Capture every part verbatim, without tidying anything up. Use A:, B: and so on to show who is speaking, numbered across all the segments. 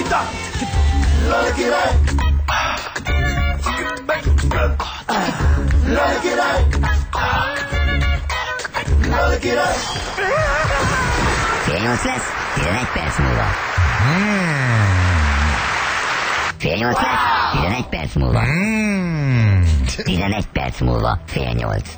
A: Linda! Lali király! Lali király! Lali király!
B: Fél nyolc lesz, tizenegy perc múlva. Fél nyolc lesz, tizenegy perc múlva. Tizenegy perc múlva, fél nyolc.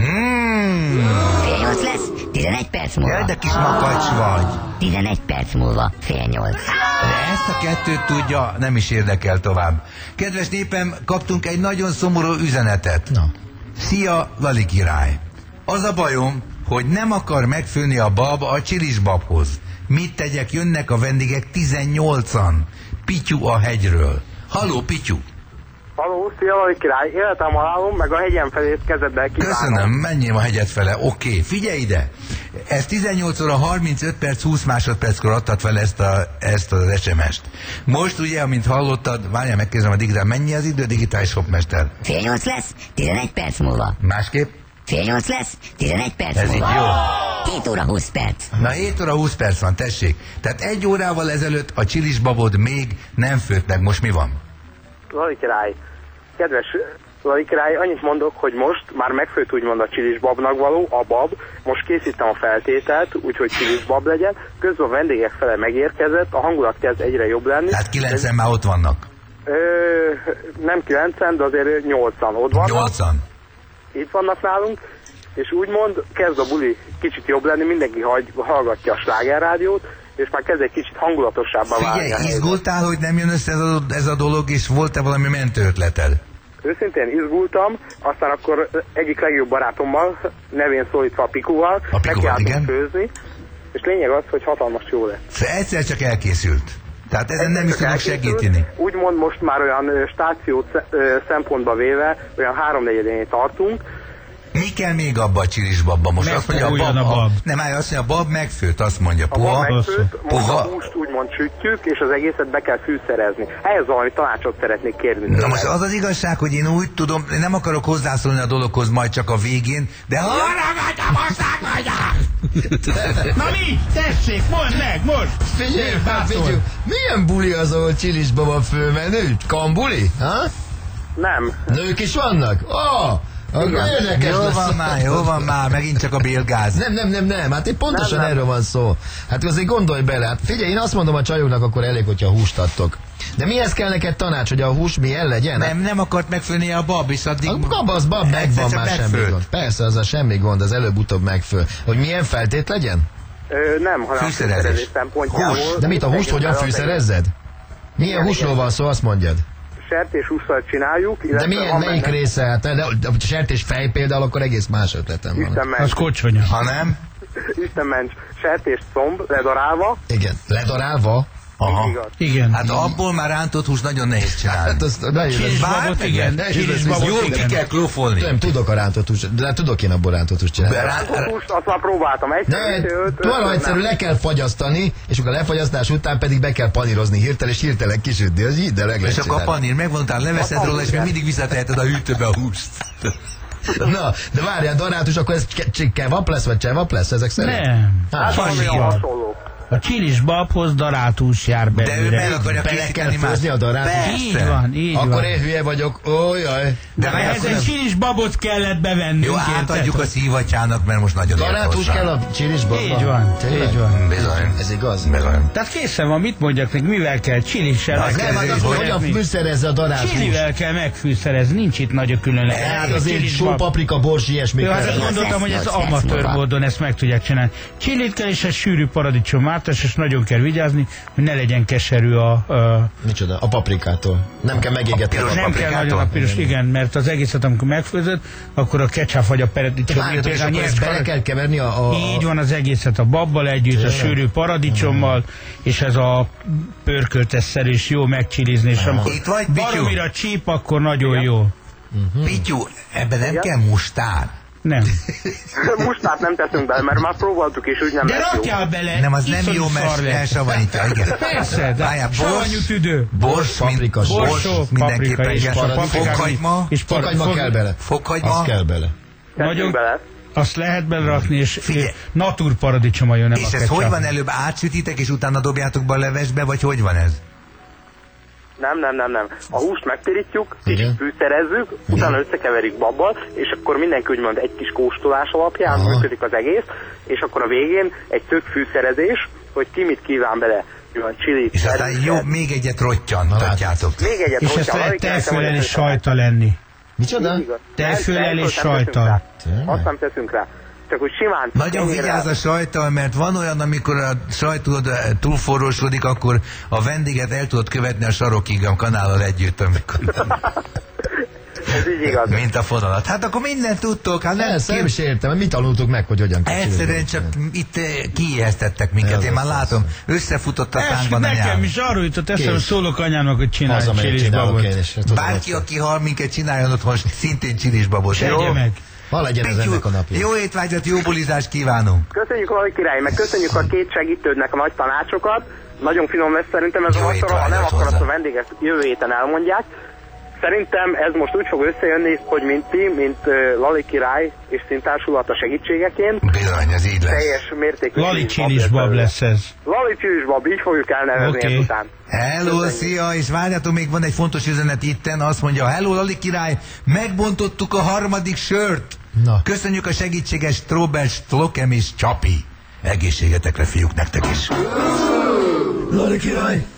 B: Fél nyolc lesz, tizenegy perc múlva.
C: Jaj, de kis makacs vagy.
B: Tizenegy perc múlva, fél nyolc.
C: De ezt a kettőt tudja, nem is érdekel tovább. Kedves népem, kaptunk egy nagyon szomorú üzenetet.
D: Na.
C: Szia, Lali király. Az a bajom, hogy nem akar megfőni a bab a csilisbabhoz. Mit tegyek, jönnek a vendégek tizennyolcan. Pityu a hegyről. Halló, Pityu.
E: Halló, szia, Lali király. Életem halálom, meg a hegyen felét kezedbe kívánom.
C: Köszönöm, menjél a hegyet fele. Oké, okay. Figyelj ide. Ez tizennyolc óra harmincöt perc húsz másodperckor adtad fel ezt, a, ezt az es em est. Most ugye, amint hallottad, várjál, megkérdezem a digitál, mennyi az idő, digitális hopmester?
B: Fél nyolc lesz, tizenegy perc múlva.
C: Másképp?
B: Fél nyolc lesz, tizenegy perc
C: Ez
B: múlva.
C: így jó.
B: hét óra húsz perc.
C: Na hét óra húsz perc van, tessék. Tehát egy órával ezelőtt a csilisbabod még nem főtt meg. Most mi van?
E: Lali király, kedves Lali király, annyit mondok, hogy most már megfőtt úgymond a csilisbabnak való, a bab. Most készítem a feltételt, úgyhogy csilisbab legyen. Közben a vendégek fele megérkezett, a hangulat kezd egyre jobb lenni.
C: Tehát kilencen már ott vannak.
E: Ö, nem kilencen, de azért nyolcan ott vannak.
C: Nyolcan.
E: Itt vannak nálunk, és úgymond kezd a buli kicsit jobb lenni, mindenki hagy, hallgatja a slágerrádiót, és már kezd egy kicsit hangulatosabbá válni.
C: Figyelj, izgultál, hogy nem jön össze ez a, ez a dolog, és volt-e valami mentő ötleted?
E: Őszintén izgultam, aztán akkor egyik legjobb barátommal, nevén szólítva a Pikúval,
C: A Pikúval, igen.
E: főzni, és lényeg az, hogy hatalmas jó lett.
C: Szóval egyszer csak elkészült. Tehát ezen nem is
E: Csak
C: tudok
E: elkészült.
C: segíteni.
E: Úgymond most már olyan ö, stációt ö, szempontba véve, olyan háromnegyedénél tartunk.
C: Mi kell még abba a csilisbabba? Most azt mondja, a bab,
D: Megfoguljon a bab.
C: A, nem, azt mondja, a bab megfőtt, azt mondja.
E: A bab
C: Puha,
E: megfőtt, most
C: puha.
E: a húst úgymond sütjük, és az egészet be kell fűszerezni. Ehhez valami tanácsot szeretnék kérni.
C: Na most az az igazság, hogy én úgy tudom, én nem akarok hozzászólni a dologhoz majd csak a végén, de hallgatom, aztán mondják!
D: Na mi? Tessék, mondd meg, most!
F: Figyelj,
D: Miért
F: hát,
D: vászol?
F: figyelj, milyen buli az, ahol csilisba van fölmenő? Kambuli? Ha?
E: Nem.
F: Nők is vannak? Ó, oh, érdekes
C: Jó
F: lesz.
C: van már, jó van már, megint csak a bélgáz.
F: Nem, nem, nem, nem, hát én pontosan
E: Nem, nem.
F: erről van szó. Hát azért gondolj bele, hát figyelj, én azt mondom a csajoknak, akkor elég, hogyha húst adtok. De mihez kell neked tanács, hogy a hús milyen legyen?
C: Nem, nem akart megfőni a bab, és addig...
F: A bab az bab megvan,
C: Egyszer csak
F: már semmi
C: megfőtt.
F: gond. Persze, az a semmi gond, az előbb-utóbb megföl. Hogy milyen feltét legyen?
E: Ö, nem, hanem a
C: Fűszerezés.
E: fűszerezés szempontjából.
C: Hús.
F: De mit, a húst hogyan fűszerezzed? Milyen
E: Igen,
F: húsról
E: igen.
F: van szó, azt mondjad?
E: Sertés hússzal csináljuk.
F: De
E: illetve
F: milyen,
E: van
F: melyik
E: benne-
F: része? Hát, de a sertés fej például, akkor egész más ötletem van.
E: Isten
D: Az
E: ments,
D: kocsonya.
C: Ha nem?
E: Isten ments, sertés comb, ledarálva.
F: Igen, ledarálva.
C: Aha.
E: Igaz.
D: Igen.
C: Hát abból már rántott húst nagyon nehéz csinálni.
F: Hát azt nehéz lesz.
D: Csilisbabot, igen.
F: nehéz
D: Csilisbabot,
C: Jól ki
D: igen.
C: kell klófolni.
F: Nem tudok a rántott húst, de tudok én abból rántott húst csinálni.
C: Rá-
E: A húst, azt már próbáltam. Egyszer,
F: Ne,
E: öt- öt-
F: túl
E: öt-
F: egyszerű,
E: nem.
F: le kell fagyasztani, és akkor a lefagyasztás után pedig be kell panírozni hirtelen, és hirtelen kisütni. Az így, de meg
C: És
F: lehet
C: akkor a
F: csinálni.
C: panír megvan, utána leveszed róla, és még mindig visszateheted a hűtőbe a húst.
F: Na, de várjál, Donátus, akkor ez ke- kevap lesz, vagy csevap lesz ezek szerint?
D: Nem.
F: Hát,
E: Valami
C: Fasír.
E: hasonló.
D: A csilisbabhoz darált hús jár
C: De ő
D: belőle.
C: meg akarja
F: Bele
C: készíteni
F: kell
C: más.
F: főzni a darát?
D: Így
C: Persze.
D: van, így
F: Akkor
D: van.
F: én hülye vagyok, ójaj.
C: De meg
D: Ehhez
C: akkor
D: egy
C: nem...
D: csilisbabot kellett bevennünk.
C: Jó,
D: érted?
C: átadjuk a szívatyának, mert most nagyon
F: Darátús kell a csilisbabba?
D: Így van,
F: Tényleg?
D: így van.
C: Bizony.
F: Ez igaz?
C: Bizony.
D: Tehát készen van, mit mondjak neki, mivel kell csillissel
C: Az nem, az az,
F: Hogy hogyan fűszerezze a darátús?
D: Csilivel kell megfűszerezni, nincs itt nagy különleges.
F: Hát azért
D: Csilisbab.
F: só, paprika, bors, ilyesmi
D: Jó, hát
F: kell.
D: azt gondoltam, hogy ez
B: nyolc perc
D: amatőr
B: múlva.
D: módon ezt meg tudják csinálni. Csilit kell és egy sűrű paradicsom mártas, és nagyon kell vigyázni, hogy ne legyen keserű a... a
F: Micsoda? A paprikától. Nem kell megégetni.
C: piros
D: nem kell
C: paprikától?
D: nagyon a piros, igen, mert az egészet, amikor megfőzött, akkor a ketchup vagy a paradicsom.
F: Várjatok, és akkor ezt bele kell keverni a... a
D: Így van, az egészet a babbal együtt, a sűrű paradicsommal, és ez a pörköltes szer is jó megcsilizni, és amikor
C: Itt vagy, Pityu?
D: baromira csíp, akkor nagyon jó.
C: Pityu, ebben nem kell mustár.
D: Nem.
E: Mustát nem teszünk bele, mert már próbáltuk, és úgy nem
D: De
E: lesz jó.
D: rakjál bele!
C: Nem, az nem
D: iszonyú
C: jó,
D: szar
C: mert
D: lesz.
C: elsavanítja, igen.
D: Persze, de
C: Várjál,
D: savanyú
C: bors,
D: tüdő.
C: bors,
F: paprika,
C: mind- bors,
D: Borsó,
C: mindenképpen,
D: paprika és
C: igen.
D: a paprikák.
C: Fokhagyma,
D: És par-
F: Fokhagyma
D: fog-
F: kell bele.
C: fokhagyma.
F: Az kell bele.
D: Nagyon,
E: Teszünk bele.
D: azt lehet belerakni, és
C: Figyelj.
D: naturparadicsom jön, nem
C: És
D: a
C: ez
D: ketchup.
C: hogy van, előbb átsütitek, és utána dobjátok be a levesbe, vagy hogy van ez?
E: Nem, nem, nem, nem. A húst megpirítjuk,
F: Igen.
E: kicsit fűszerezzük, utána összekeverik babbal, és akkor mindenki úgymond egy kis kóstolás alapján
F: Aha.
E: működik az egész, és akkor a végén egy tök fűszerezés, hogy ki mit kíván bele. Olyan chili,
C: És aztán jó, még egyet rottyantatjátok.
E: még egyet
D: És ezt
E: rottyan,
D: lehet
E: Lali király,
D: tejfölel
E: te
D: és
E: vagy
D: sajta lenni.
F: Micsoda?
E: Igaz.
D: Tejföllel
E: Nem,
D: és
E: tejfölt nem teszünk
D: sajttal.
E: rá.
F: Tényleg?
E: Azt nem teszünk rá. Csak úgy simán.
C: Nagyon
E: ennyire-
C: vigyázz a sajttal, mert van olyan, amikor a sajt tudod, túlforrósodik, akkor a vendéget el tudod követni a sarokig a kanállal együtt, amikor,
E: Ez így igaz.
C: mint a fonalat. Hát akkor mindent tudtok, hát nem,
F: Persze, nem is értem, mit tanultuk meg, hogy hogyan kell
C: egyszerűen
F: csinálni.
C: csak itt eh, kiijesztettek minket, én már látom, összefutott a
D: Ez
C: tánkban a
D: nekem
C: nyelv.
D: is arról jutott eszembe,
F: Kész.
D: szólok anyámnak, hogy csinálj
F: Hazamegyek,
D: csilis
F: csinálok
D: babot.
F: én is. Tudom,
C: Bárki,
F: hogy-
C: aki hal minket, csináljon otthon szintén csilisbabot.
D: Tegye meg.
F: Ha legyen ez
C: Pityu,
F: ennek a napja.
C: jó étvágyat, jó bulizást kívánunk!
E: Köszönjük, Lali király, meg köszönjük a két segítődnek a nagy tanácsokat. Nagyon finom lesz szerintem ez
C: Jó
E: a vacsora, ha nem,
C: étvágyat
E: akkor azt
C: hozzá.
E: a vendégek jövő héten elmondják. Szerintem ez most úgy fog összejönni, hogy mint ti, mint uh, Lali király és színtársulata segítségeként.
C: Bizony, ez így lesz.
E: Teljes mértékű
D: Lali
E: csilisbab
D: csilis bab
E: belőle.
D: lesz ez.
E: Lali csilisbab, így fogjuk elnevezni
D: Oké.
E: ezután.
C: Hello,
E: Köszönjük.
C: szia, és várjátok, még van egy fontos üzenet itten, azt mondja, hello, Lali király, megbontottuk a harmadik sört.
F: Na.
C: Köszönjük a segítséges Stróber, Stlokem és Csapi. Egészségetekre, fiúk, nektek is.
A: Lali király!